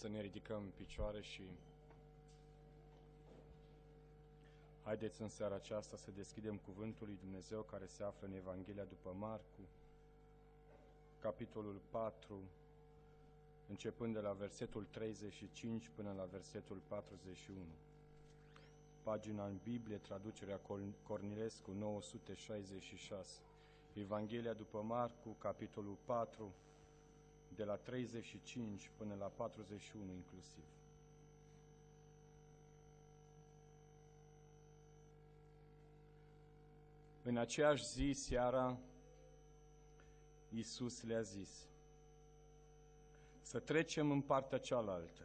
Să ne ridicăm în picioare și haideți în seara aceasta să deschidem Cuvântul lui Dumnezeu care se află în Evanghelia după Marcu, capitolul 4, începând de la versetul 35 până la versetul 41. Pagina în Biblie, traducerea Cornilescu, 966. Evanghelia după Marcu, capitolul 4, de la 35 până la 41 inclusiv. În aceeași zi, seara, Iisus le-a zis: să trecem în partea cealaltă.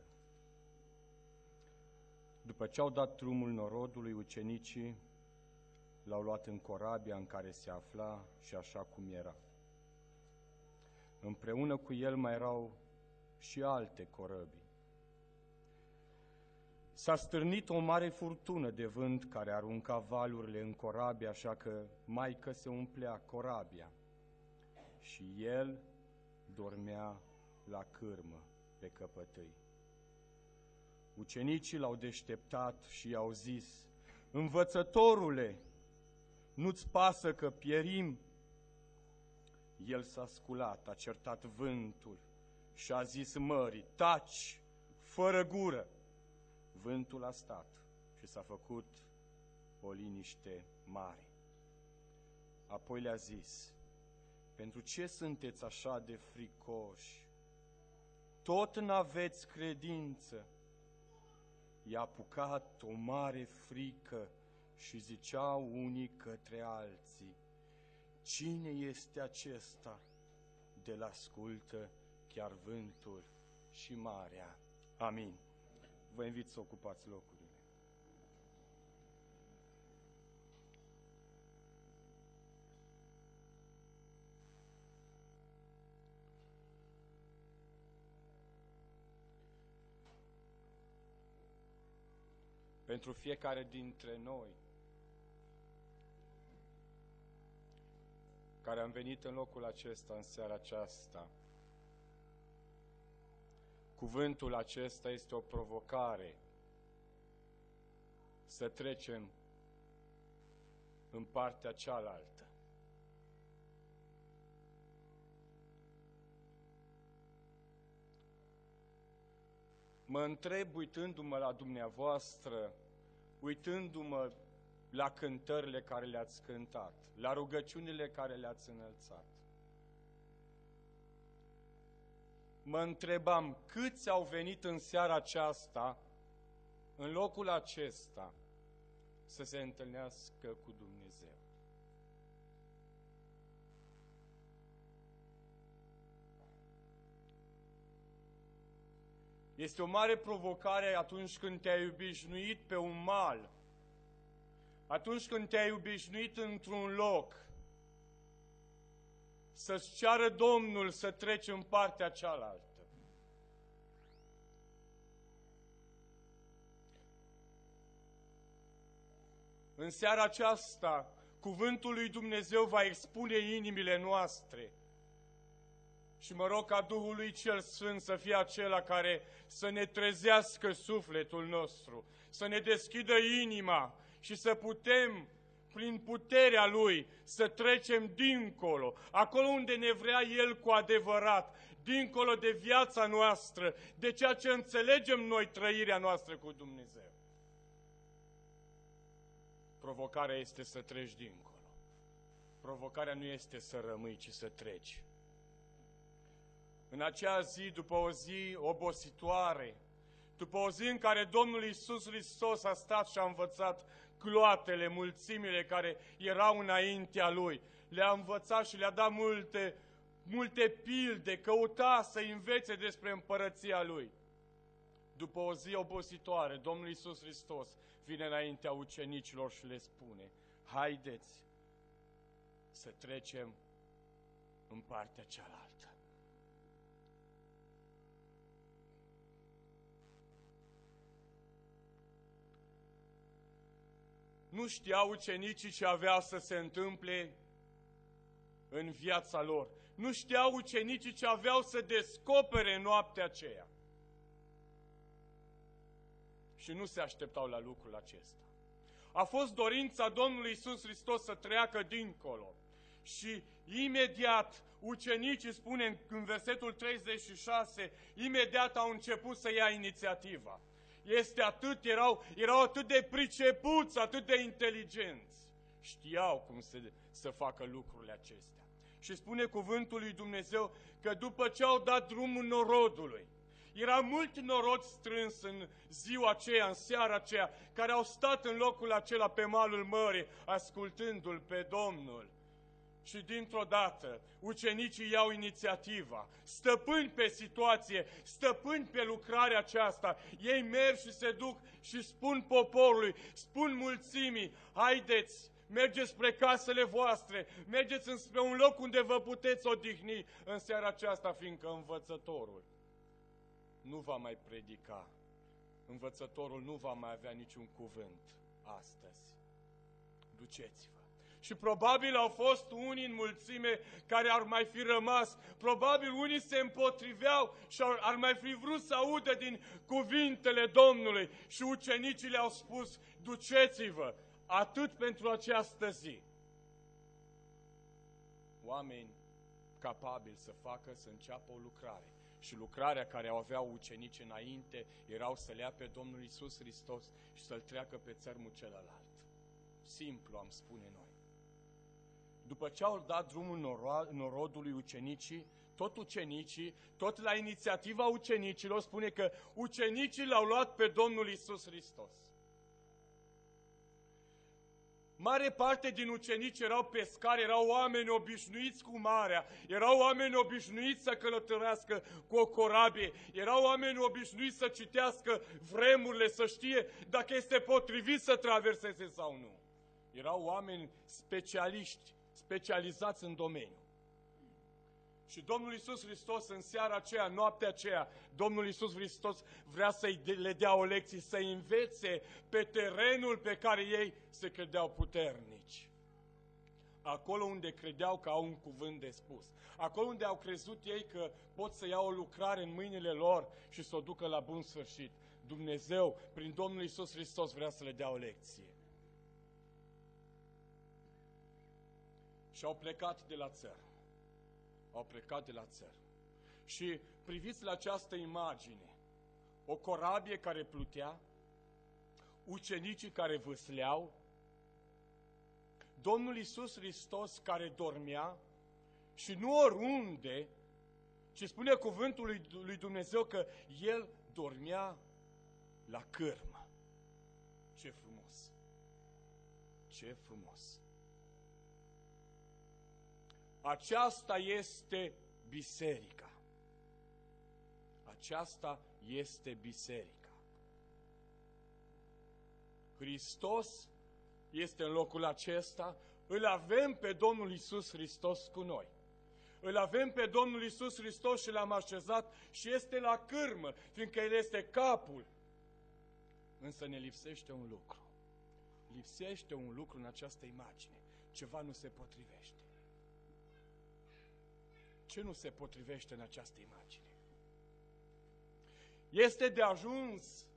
După ce au dat drumul norodului, ucenicii l-au luat în corabia în care se afla și așa cum era. Împreună cu el mai erau și alte corăbii. S-a stârnit o mare furtună de vânt care arunca valurile în corabie, așa că maică se umplea corabia și el dormea la cârmă pe căpătâi. Ucenicii l-au deșteptat și i-au zis: Învățătorule, nu-ți pasă că pierim? El s-a sculat, a certat vântul și a zis mării: taci, fără gură! Vântul a stat și s-a făcut o liniște mare. Apoi le-a zis: pentru ce sunteți așa de fricoși? Tot n-aveți credință? I-a apucat o mare frică și ziceau unii către alții: cine este acesta de-l ascultă chiar vântul și marea? Amin. Vă invit să ocupați locurile. Pentru fiecare dintre noi care am venit în locul acesta, în seara aceasta, cuvântul acesta este o provocare să trecem în partea cealaltă. Mă întreb, uitându-mă la dumneavoastră, uitându-mă la cântările care le-ați cântat, la rugăciunile care le-ați înălțat, mă întrebam câți au venit în seara aceasta, în locul acesta, să se întâlnească cu Dumnezeu. Este o mare provocare atunci când te-ai obișnuit pe un mal, atunci când te-ai obișnuit într-un loc, să-ți ceară Domnul să treci în partea cealaltă. În seara aceasta, cuvântul lui Dumnezeu va expune inimile noastre și mă rog ca Duhul lui Cel Sfânt să fie acela care să ne trezească sufletul nostru, să ne deschidă inima și să putem, prin puterea Lui, să trecem dincolo, acolo unde ne vrea El cu adevărat, dincolo de viața noastră, de ceea ce înțelegem noi trăirea noastră cu Dumnezeu. Provocarea este să treci dincolo. Provocarea nu este să rămâi, ci să treci. În acea zi, după o zi obositoare, după o zi în care Domnul Iisus Hristos a stat și a învățat cloatele, mulțimile care erau înaintea Lui, le-a învățat și le-a dat multe pilde, căuta să învețe despre împărăția Lui. După o zi obositoare, Domnul Iisus Hristos vine înaintea ucenicilor și le spune: haideți să trecem în partea cealaltă. Nu știau ucenicii ce avea să se întâmple în viața lor. Nu știau ucenicii ce aveau să descopere în noaptea aceea. și nu se așteptau la lucrul acesta. A fost dorința Domnului Iisus Hristos să treacă dincolo. Și imediat ucenicii, spune în versetul 36, imediat au început să ia inițiativa. Erau atât de pricepuți, atât de inteligenți. Știau cum să facă lucrurile acestea. Și spune cuvântul lui Dumnezeu că după ce au dat drumul norodului, era mult norod strâns în ziua aceea, în seara aceea, care au stat în locul acela pe malul mării, ascultându-L pe Domnul. Și dintr-o dată, ucenicii iau inițiativa, stăpâni pe situație, stăpâni pe lucrarea aceasta. Ei merg și se duc și spun poporului, spun mulțimii, haideți, mergeți spre casele voastre, mergeți spre un loc unde vă puteți odihni în seara aceasta, fiindcă învățătorul nu va mai predica, învățătorul nu va mai avea niciun cuvânt astăzi. Duceți-vă. Și probabil au fost unii în mulțime care ar mai fi rămas, probabil unii se împotriveau și ar mai fi vrut să audă din cuvintele Domnului. Și ucenicii le-au spus, duceți-vă, atât pentru această zi. Oameni capabili să înceapă o lucrare. Și lucrarea care o aveau ucenici înainte erau să le ia pe Domnul Iisus Hristos și să-L treacă pe țărmul celălalt. Simplu am spune noi. După ce au dat drumul norodului ucenicii, tot la inițiativa ucenicilor, spune că ucenicii l-au luat pe Domnul Iisus Hristos. Mare parte din ucenici erau pescari, erau oameni obișnuiți cu marea, erau oameni obișnuiți să călătorească cu o corabie, erau oameni obișnuiți să citească vremurile, să știe dacă este potrivit să traverseze sau nu. Erau oameni specializați în domeniu. Și Domnul Iisus Hristos în seara aceea, noaptea aceea, Domnul Iisus Hristos vrea să le dea o lecție, să-i învețe pe terenul pe care ei se credeau puternici. Acolo unde credeau că au un cuvânt de spus. Acolo unde au crezut ei că pot să iau o lucrare în mâinile lor și să o ducă la bun sfârșit. Dumnezeu, prin Domnul Iisus Hristos, vrea să le dea o lecție. Și au plecat de la țărm. Și priviți la această imagine. O corabie care plutea, ucenicii care vâsleau, Domnul Iisus Hristos care dormea și nu oriunde, ci spune cuvântul lui Dumnezeu că El dormea la cârmă. Ce frumos! Ce frumos! Aceasta este biserica. Aceasta este biserica. Hristos este în locul acesta, îl avem pe Domnul Iisus Hristos cu noi. Îl avem pe Domnul Iisus Hristos și l-am așezat și este la cârmă, fiindcă El este capul. Însă ne lipsește un lucru. Lipsește un lucru în această imagine. Ceva nu se potrivește. Ce nu se potrivește în această imagine? Este de ajuns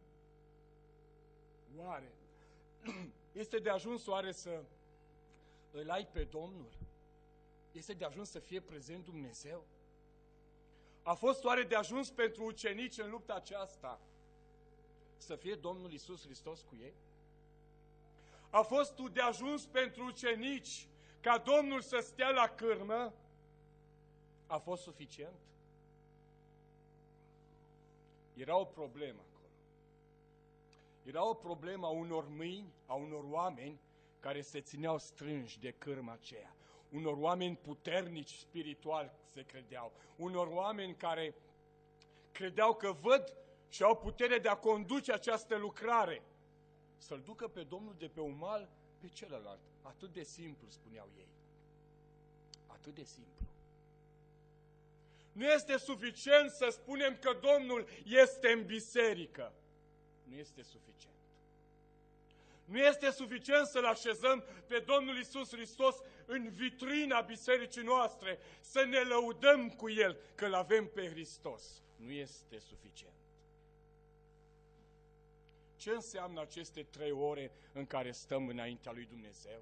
oare? Este de ajuns oare să îl ai pe Domnul? Este de ajuns să fie prezent Dumnezeu? A fost oare de ajuns pentru ucenici în lupta aceasta să fie Domnul Iisus Hristos cu ei? A fost de ajuns pentru ucenici ca Domnul să stea la cârmă? A fost suficient? Era o problemă acolo. Era o problemă a unor mâini, a unor oameni care se țineau strânși de cârma aceea. Unor oameni puternici spiritual se credeau. Unor oameni care credeau că văd și au putere de a conduce această lucrare. Să-L ducă pe Domnul de pe un mal pe celălalt. Atât de simplu, spuneau ei. Atât de simplu. Nu este suficient să spunem că Domnul este în biserică. Nu este suficient. Nu este suficient să-L așezăm pe Domnul Iisus Hristos în vitrina bisericii noastre, să ne lăudăm cu El că-L avem pe Hristos. Nu este suficient. Ce înseamnă aceste 3 ore în care stăm înaintea lui Dumnezeu?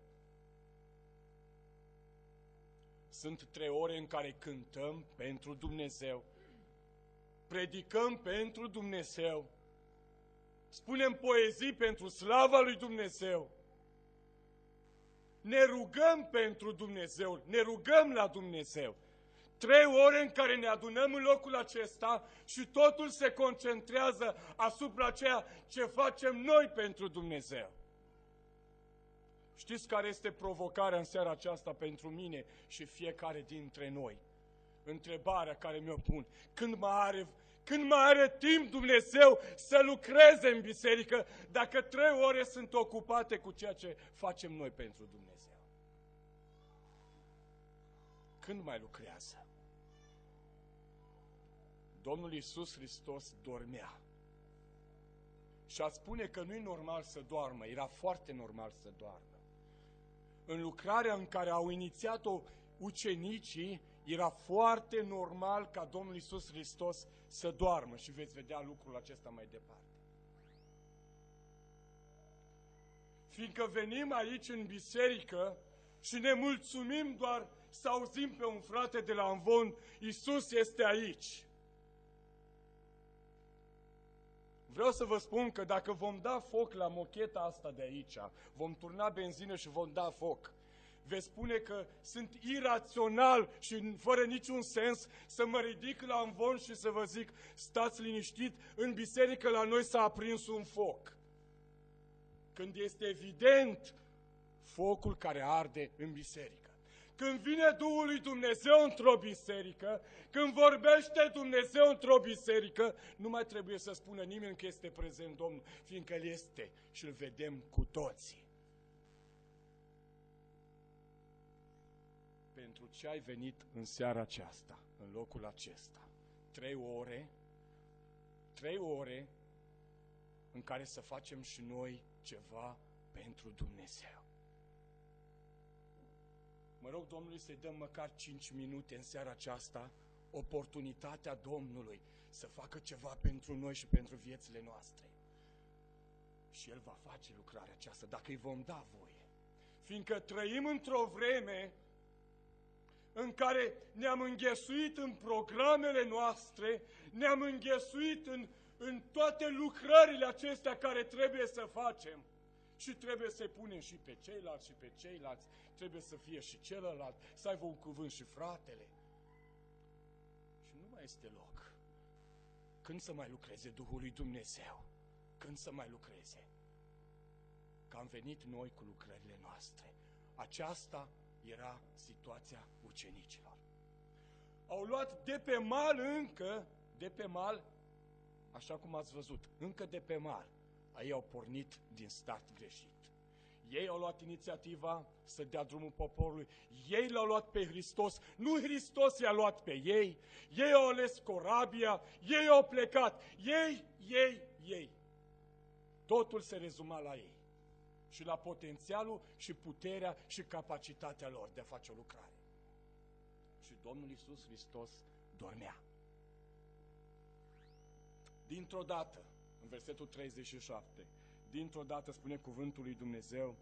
Sunt 3 ore în care cântăm pentru Dumnezeu, predicăm pentru Dumnezeu, spunem poezii pentru slava lui Dumnezeu, ne rugăm pentru Dumnezeu, ne rugăm la Dumnezeu. 3 ore în care ne adunăm în locul acesta și totul se concentrează asupra ceea ce facem noi pentru Dumnezeu. Știți care este provocarea în seara aceasta pentru mine și fiecare dintre noi? Întrebarea care mi-o pun: când mai are timp Dumnezeu să lucreze în biserică, dacă 3 ore sunt ocupate cu ceea ce facem noi pentru Dumnezeu? Când mai lucrează? Domnul Iisus Hristos dormea. Și a spune că nu-i normal să doarmă, era foarte normal să doarmă. În lucrarea în care au inițiat-o ucenicii, era foarte normal ca Domnul Iisus Hristos să doarmă și veți vedea lucrul acesta mai departe. Fiindcă venim aici în biserică și ne mulțumim doar să auzim pe un frate de la Amvon: Iisus este aici. Vreau să vă spun că dacă vom da foc la mocheta asta de aici, vom turna benzină și vom da foc, veți spune că sunt irațional și fără niciun sens să mă ridic la Amvon și să vă zic: stați liniștit, în biserică la noi s-a aprins un foc. Când este evident focul care arde în biserică. Când vine Duhul lui Dumnezeu într-o biserică, când vorbește Dumnezeu într-o biserică, nu mai trebuie să spună nimeni că este prezent Domnul, fiindcă El este și îl vedem cu toții. Pentru ce ai venit în seara aceasta, în locul acesta? 3 ore în care să facem și noi ceva pentru Dumnezeu. Mă rog Domnului să-i dăm măcar 5 minute în seara aceasta, oportunitatea Domnului să facă ceva pentru noi și pentru viețile noastre. Și El va face lucrarea aceasta dacă îi vom da voie. Fiindcă trăim într-o vreme în care ne-am înghesuit în programele noastre, ne-am înghesuit în toate lucrările acestea care trebuie să facem. Și trebuie să-i punem și pe ceilalți și pe ceilalți, trebuie să fie și celălalt, să aibă un cuvânt și fratele. Și nu mai este loc. Când să mai lucreze Duhul lui Dumnezeu? Când să mai lucreze? Că am venit noi cu lucrările noastre. Aceasta era situația ucenicilor. Au luat de pe mal așa cum ați văzut, încă de pe mal. Ei au pornit din start greșit. Ei au luat inițiativa să dea drumul poporului. Ei l-au luat pe Hristos. Nu Hristos i-a luat pe ei. Ei au ales corabia. Ei au plecat. Ei. Totul se rezuma la ei. Și la potențialul și puterea și capacitatea lor de a face o lucrare. Și Domnul Iisus Hristos dormea. Dintr-o dată, în versetul 37, dintr-o dată, spune cuvântul lui Dumnezeu,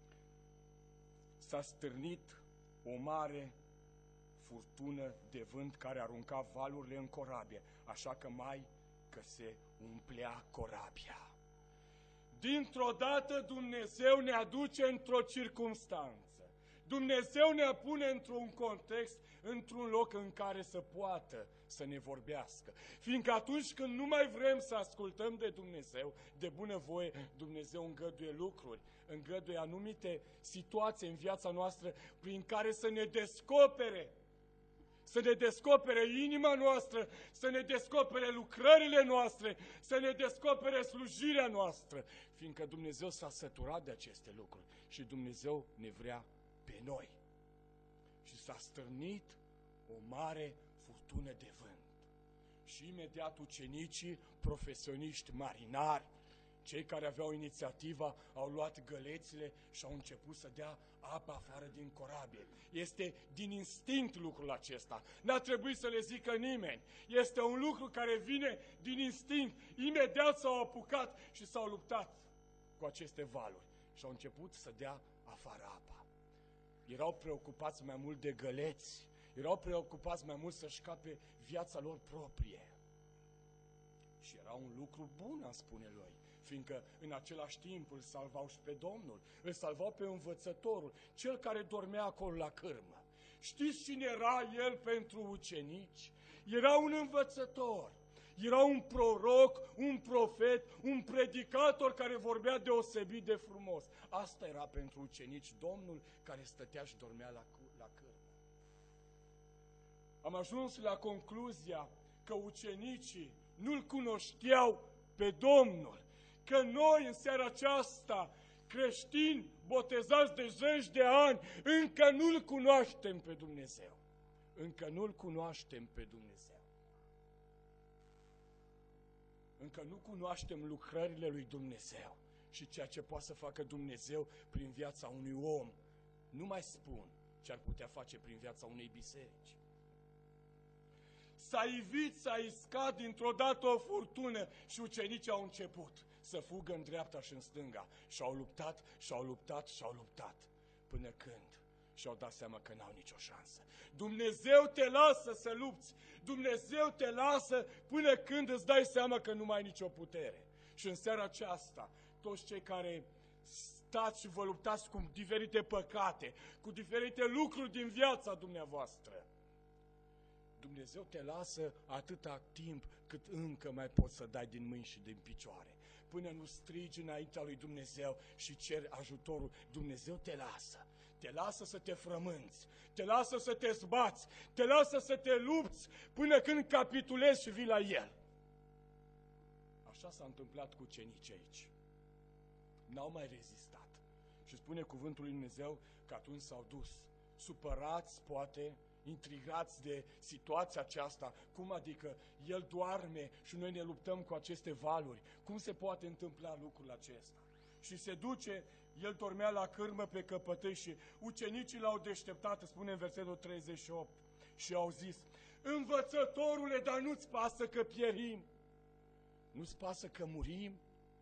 s-a stârnit o mare furtună de vânt care arunca valurile în corabie, așa că se umplea corabia. Dintr-o dată Dumnezeu ne aduce într-o circumstanță. Dumnezeu ne pune într-un context, într-un loc în care să poată să ne vorbească. Fiindcă atunci când nu mai vrem să ascultăm de Dumnezeu, de bunăvoie, Dumnezeu îngăduie lucruri, îngăduie anumite situații în viața noastră prin care să ne descopere. Să ne descopere inima noastră, să ne descopere lucrările noastre, să ne descopere slujirea noastră. Fiindcă Dumnezeu s-a săturat de aceste lucruri și Dumnezeu ne vrea pe noi. Și s-a stârnit o mare furtună de vânt. Și imediat ucenicii, profesioniști marinari, Cei care aveau inițiativa au luat gălețile și au început să dea apă afară din corabie. Este din instinct lucrul acesta. N-a trebuit să le zică nimeni. Este un lucru care vine din instinct. Imediat s-au apucat și s-au luptat cu aceste valuri și au început să dea afară apa. Erau preocupați mai mult de găleți, erau preocupați mai mult să-și scape viața lor proprie. Și era un lucru bun, am spune lui, fiindcă în același timp îl salvau și pe Domnul, îl salvau pe învățătorul, cel care dormea acolo la cârmă. Știți cine era el pentru ucenici? Era un învățător, era un proroc, un profet, un predicator care vorbea deosebit de frumos. Asta era pentru ucenici Domnul care stătea și dormea la cârmă. Am ajuns la concluzia că ucenicii nu-L cunoșteau pe Domnul, că noi în seara aceasta, creștini botezați de zeci de ani, încă nu-L cunoaștem pe Dumnezeu. Încă nu-L cunoaștem pe Dumnezeu. Încă nu cunoaștem lucrările lui Dumnezeu și ceea ce poate să facă Dumnezeu prin viața unui om. Nu mai spun ce ar putea face prin viața unei biserici. S-a ivit, s-a iscat dintr-o dată o furtună și ucenicii au început să fugă în dreapta și în stânga. Și au luptat, și au luptat, și au luptat. Până când și-au dat seama că n-au nicio șansă. Dumnezeu te lasă să lupți. Dumnezeu te lasă până când îți dai seama că nu mai ai nicio putere. Și în seara aceasta, toți cei care stați și vă luptați cu diferite păcate, cu diferite lucruri din viața dumneavoastră, Dumnezeu te lasă atâta timp cât încă mai poți să dai din mâini și din picioare. Până nu strigi înaintea lui Dumnezeu și ceri ajutorul, Dumnezeu te lasă. Te lasă să te frămânți, te lasă să te zbați, te lasă să te lupți până când capitulezi și vii la El. Așa s-a întâmplat cu ucenicii aici. N-au mai rezistat. Și spune cuvântul lui Dumnezeu că atunci s-au dus, supărați, poate, intrigați de situația aceasta. Cum adică El doarme și noi ne luptăm cu aceste valuri? Cum se poate întâmpla lucrul acesta? Și se duce, El dormea la cârmă pe căpătâi și ucenicii l-au deșteptat, spune în versetul 38, și au zis: Învățătorule, dar nu-ți pasă că pierim? Nu-ți pasă că murim?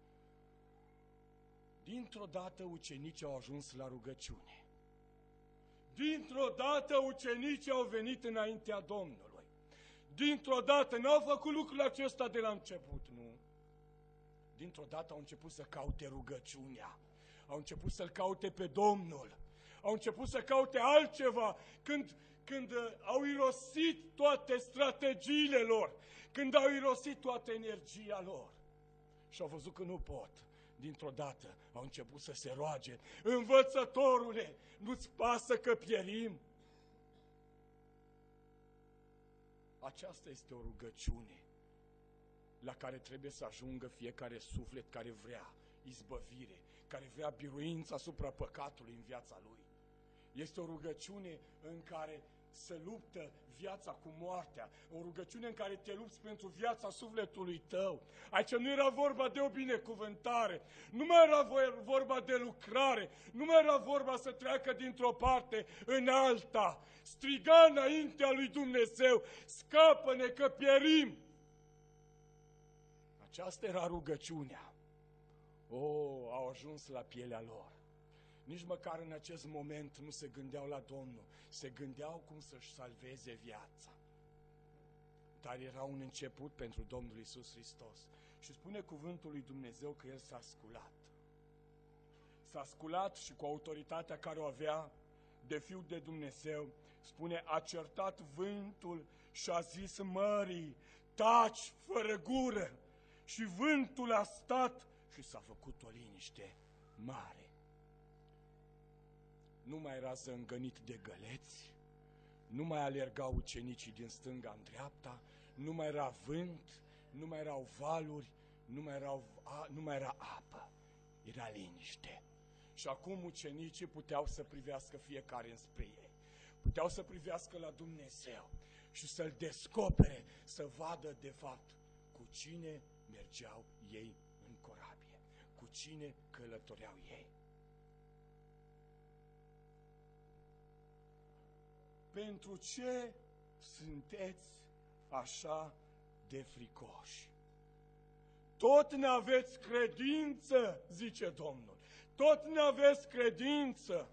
Dintr-o dată ucenicii au ajuns la rugăciune. Dintr-o dată ucenicii au venit înaintea Domnului. Dintr-o dată, n-au făcut lucrul acesta de la început, nu. Dintr-o dată au început să caute rugăciunea. Au început să-L caute pe Domnul. Au început să caute altceva. Când au irosit toate strategiile lor, când au irosit toată energia lor și au văzut că nu pot, dintr-o dată au început să se roage: Învățătorule, nu-ți pasă că pierim? Aceasta este o rugăciune la care trebuie să ajungă fiecare suflet care vrea izbăvire, care vrea biruință asupra păcatului în viața lui. Este o rugăciune în care se luptă viața cu moartea, o rugăciune în care te lupți pentru viața sufletului tău. Aici nu era vorba de o binecuvântare, nu mai era vorba de lucrare, nu mai era vorba să treacă dintr-o parte în alta. Striga înaintea lui Dumnezeu: scapă-ne că pierim! Aceasta era rugăciunea. Au ajuns la pielea lor. Nici măcar în acest moment nu se gândeau la Domnul, se gândeau cum să-și salveze viața. Dar era un început pentru Domnul Iisus Hristos. Și spune cuvântul lui Dumnezeu că El s-a sculat. S-a sculat și cu autoritatea care o avea de Fiul de Dumnezeu, spune, a certat vântul și a zis mării: taci, fără gură! Și vântul a stat și s-a făcut o liniște mare. Nu mai era zângănit de găleți, nu mai alergau ucenicii din stânga în dreapta, nu mai era vânt, nu mai erau valuri, nu mai era apă. Era liniște. Și acum ucenicii puteau să privească fiecare înspre ei. Puteau să privească la Dumnezeu și să-L descopere, să vadă de fapt cu cine mergeau ei în corabie. cu cine călătoreau ei. Pentru ce sunteți așa de fricoși? Tot n-aveți credință, zice Domnul. Tot n-aveți credință.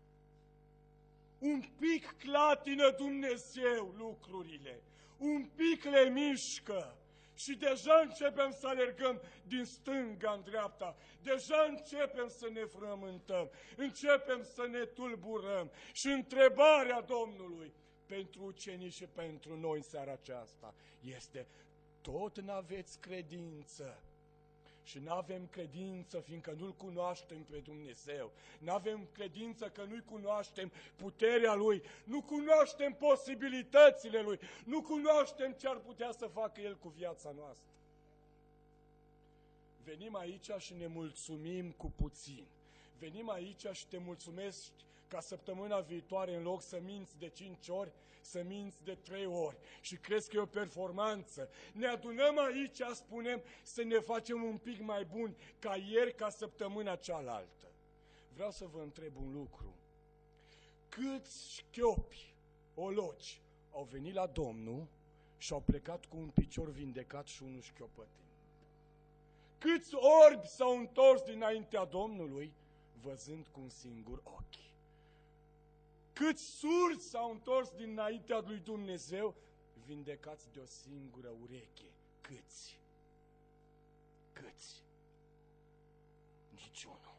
Un pic clatină Dumnezeu lucrurile. Un pic le mișcă. Și deja începem să alergăm din stânga în dreapta. Deja începem să ne frământăm. Începem să ne tulburăm. Și întrebarea Domnului pentru ucenici și pentru noi în seara aceasta este: tot n-aveți credință? Și n-avem credință fiindcă nu-L cunoaștem pe Dumnezeu. N-avem credință că nu-i cunoaștem puterea Lui, nu cunoaștem posibilitățile Lui, nu cunoaștem ce ar putea să facă El cu viața noastră. Venim aici și ne mulțumim cu puțin. Venim aici și te mulțumești ca săptămâna viitoare, în loc să minți de 5 ori, să minți de 3 ori. Și crezi că e o performanță. Ne adunăm aici, spunem, să ne facem un pic mai buni ca ieri, ca săptămâna cealaltă. Vreau să vă întreb un lucru. Câți șchiopi, ologi, au venit la Domnul și au plecat cu un picior vindecat și unul șchiopătând? Câți orbi s-au întors dinaintea Domnului văzând cu un singur ochi? Câți surzi s-au întors dinaintea lui Dumnezeu vindecați de o singură ureche? Câți? Câți? Niciunul.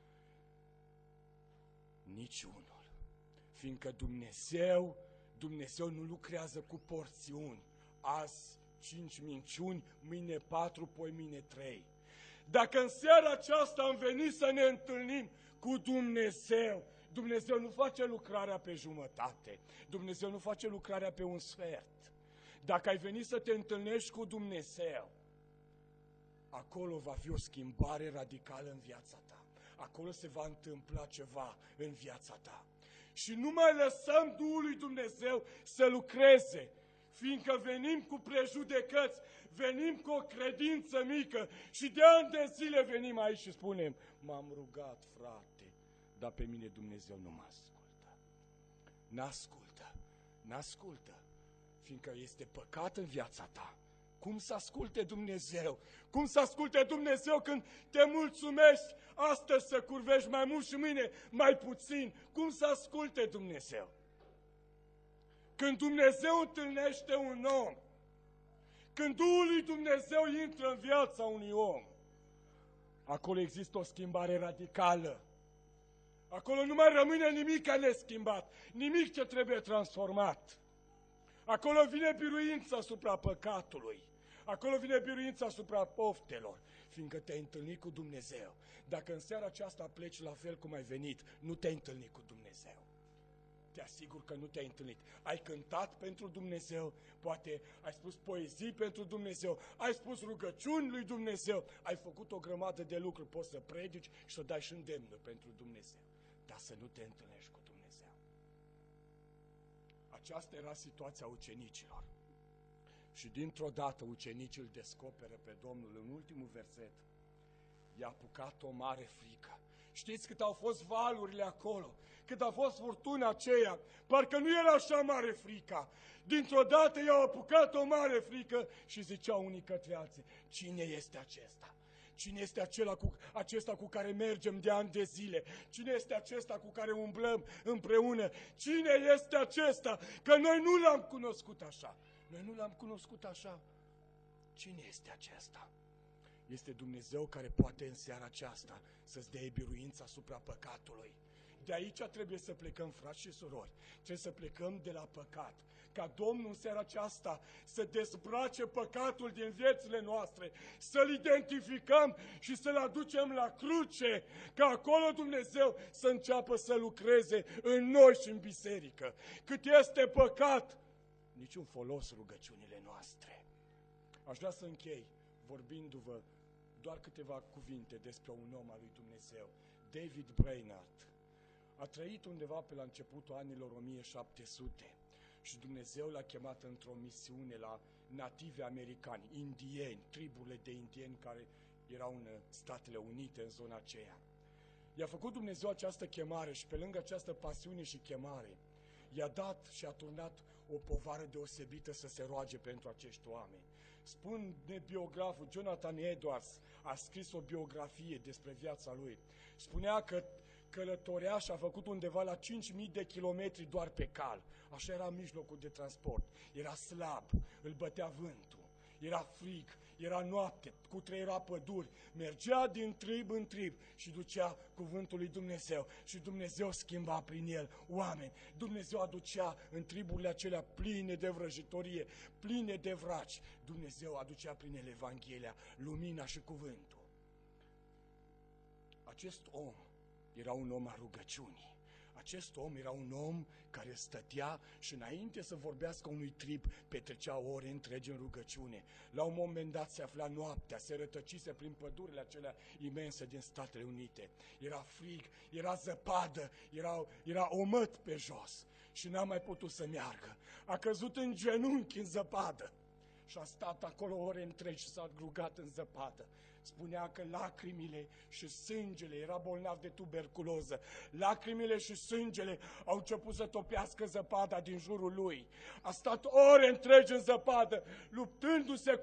Niciunul. Fiindcă Dumnezeu nu lucrează cu porțiuni. Azi 5 minciuni, mâine 4, poimine 3. Dacă în seara aceasta am venit să ne întâlnim cu Dumnezeu, Dumnezeu nu face lucrarea pe jumătate. Dumnezeu nu face lucrarea pe un sfert. Dacă ai venit să te întâlnești cu Dumnezeu, acolo va fi o schimbare radicală în viața ta. Acolo se va întâmpla ceva în viața ta. Și nu mai lăsăm Duhul lui Dumnezeu să lucreze, fiindcă venim cu prejudecăți, venim cu o credință mică și de ani de zile venim aici și spunem: m-am rugat, frate, dar pe mine Dumnezeu nu mă ascultă. N-ascultă, fiindcă este păcat în viața ta. Cum să asculte Dumnezeu? Cum să asculte Dumnezeu când te mulțumești astăzi să curvești mai mult și mâine mai puțin? Cum să asculte Dumnezeu? Când Dumnezeu întâlnește un om, când Duhul lui Dumnezeu intră în viața unui om, acolo există o schimbare radicală. Acolo nu mai rămâne nimic neschimbat, nimic ce trebuie transformat. Acolo vine biruința asupra păcatului. Acolo vine biruința asupra poftelor, fiindcă te-ai întâlnit cu Dumnezeu. Dacă în seara aceasta pleci la fel cum ai venit, nu te-ai întâlnit cu Dumnezeu. Te asigur că nu te-ai întâlnit. Ai cântat pentru Dumnezeu, poate ai spus poezii pentru Dumnezeu, ai spus rugăciuni lui Dumnezeu, ai făcut o grămadă de lucruri, poți să predici și să dai și îndemnuri pentru Dumnezeu, dar să nu te întâlnești cu Dumnezeu. Aceasta era situația ucenicilor. Și dintr-o dată ucenicii îl descoperă pe Domnul în ultimul verset. I-a apucat o mare frică. Știți cât au fost valurile acolo, cât a fost furtuna aceea, parcă nu era așa mare frica. Dintr-o dată i-au apucat o mare frică și ziceau unii către alții: cine este acesta? Cine este acesta cu care mergem de ani de zile? Cine este acesta cu care umblăm împreună? Cine este acesta? Că noi nu l-am cunoscut așa. Noi nu l-am cunoscut așa. Cine este acesta? Este Dumnezeu care poate în seara aceasta să-ți dea biruința asupra păcatului. De aici trebuie să plecăm, frați și surori. Trebuie să plecăm de la păcat. Ca Domnul în seara aceasta să dezbrace păcatul din viețile noastre, să-l identificăm și să-l aducem la cruce, ca acolo Dumnezeu să înceapă să lucreze în noi și în biserică. Cât este păcat, niciun folos rugăciunile noastre. Aș vrea să închei vorbindu-vă doar câteva cuvinte despre un om al lui Dumnezeu, David Brainerd. A trăit undeva pe la începutul anilor 1700 și Dumnezeu l-a chemat într-o misiune la nativi americani, indieni, triburile de indieni care erau în Statele Unite, în zona aceea. I-a făcut Dumnezeu această chemare și pe lângă această pasiune și chemare, i-a dat și a turnat o povară deosebită să se roage pentru acești oameni. Spune biograful Jonathan Edwards, a scris o biografie despre viața lui. Spunea că călătorea și a făcut undeva la 5.000 de kilometri doar pe cal. Așa era mijlocul de transport. Era slab, îl bătea vântul, era frig, era noapte, cutreiera păduri, mergea din trib în trib și ducea cuvântul lui Dumnezeu și Dumnezeu schimba prin el oameni. Dumnezeu aducea în triburile acelea pline de vrăjitorie, pline de vraci. Dumnezeu aducea prin el Evanghelia, lumina și cuvântul. Acest om era un om al rugăciunii. Acest om era un om care stătea și înainte să vorbească unui trib, petrecea ore întregi în rugăciune. La un moment dat se afla noaptea, se rătăcise prin pădurile acelea imense din Statele Unite. Era frig, era zăpadă, era omăt pe jos și n-a mai putut să meargă. A căzut în genunchi în zăpadă și a stat acolo ore întregi și s-a rugat în zăpadă. Spunea că lacrimile și sângele, era bolnav de tuberculoză, lacrimile și sângele au început să topească zăpada din jurul lui. A stat ore întregi în zăpadă, luptându-se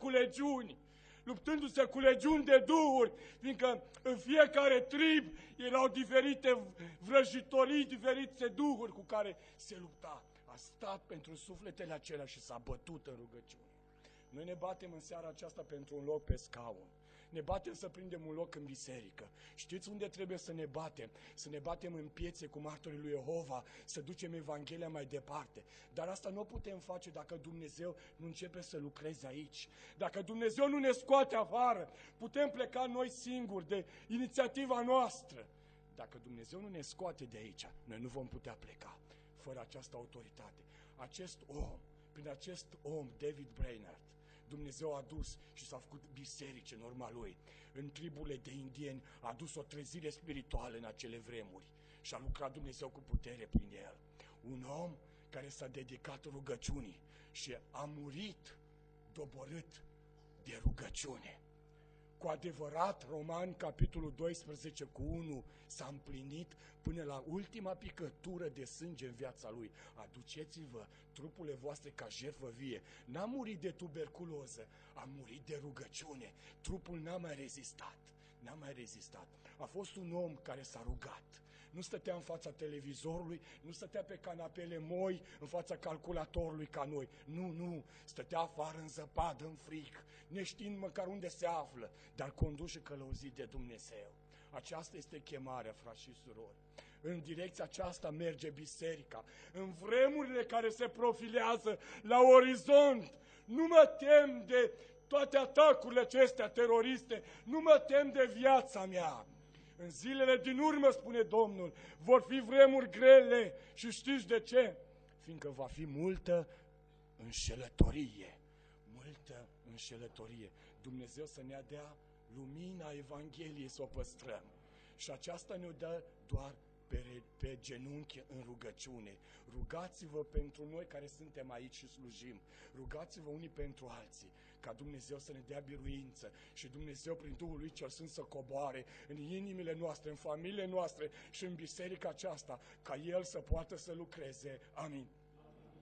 cu legiuni de duhuri, fiindcă în fiecare trib erau diferite vrăjitorii, diferite duhuri cu care se lupta. A stat pentru sufletele acelea și s-a bătut în rugăciune. Noi ne batem în seara aceasta pentru un loc pe scaun. Ne batem să prindem un loc în biserică. Știți unde trebuie să ne batem? Să ne batem în piețe cu martorii lui Jehova, să ducem Evanghelia mai departe. Dar asta nu o putem face dacă Dumnezeu nu începe să lucreze aici. Dacă Dumnezeu nu ne scoate afară, putem pleca noi singuri de inițiativa noastră. Dacă Dumnezeu nu ne scoate de aici, noi nu vom putea pleca fără această autoritate. Prin acest om, David Brainerd, Dumnezeu a dus și s-a făcut biserici în urma lui. În triburile de indieni a adus o trezire spirituală în acele vremuri și a lucrat Dumnezeu cu putere prin el. Un om care s-a dedicat rugăciunii și a murit doborât de rugăciune. Cu adevărat, Romani, capitolul 12 cu 1, s-a împlinit până la ultima picătură de sânge în viața lui. Aduceți-vă trupurile voastre ca jertfă vie. N-a murit de tuberculoză, a murit de rugăciune. Trupul n-a mai rezistat. A fost un om care s-a rugat. Nu stătea în fața televizorului, nu stătea pe canapele moi, în fața calculatorului ca noi. Nu, stătea afară în zăpadă, în frig, neștiind măcar unde se află, dar condus și călăuzit de Dumnezeu. Aceasta este chemarea, frați și surori. În direcția aceasta merge biserica. În vremurile care se profilează la orizont, nu mă tem de toate atacurile acestea teroriste, nu mă tem de viața mea. În zilele din urmă, spune Domnul, vor fi vremuri grele și știți de ce? Fiindcă va fi multă înșelătorie. Dumnezeu să ne dea lumina Evangheliei să o păstrăm. Și aceasta ne-o dă doar pe genunchi în rugăciune. Rugați-vă pentru noi care suntem aici și slujim. Rugați-vă unii pentru alții, ca Dumnezeu să ne dea biruință și Dumnezeu prin Duhul Lui Cel Sfânt să coboare în inimile noastre, în familiile noastre și în biserica aceasta, ca El să poată să lucreze. Amin.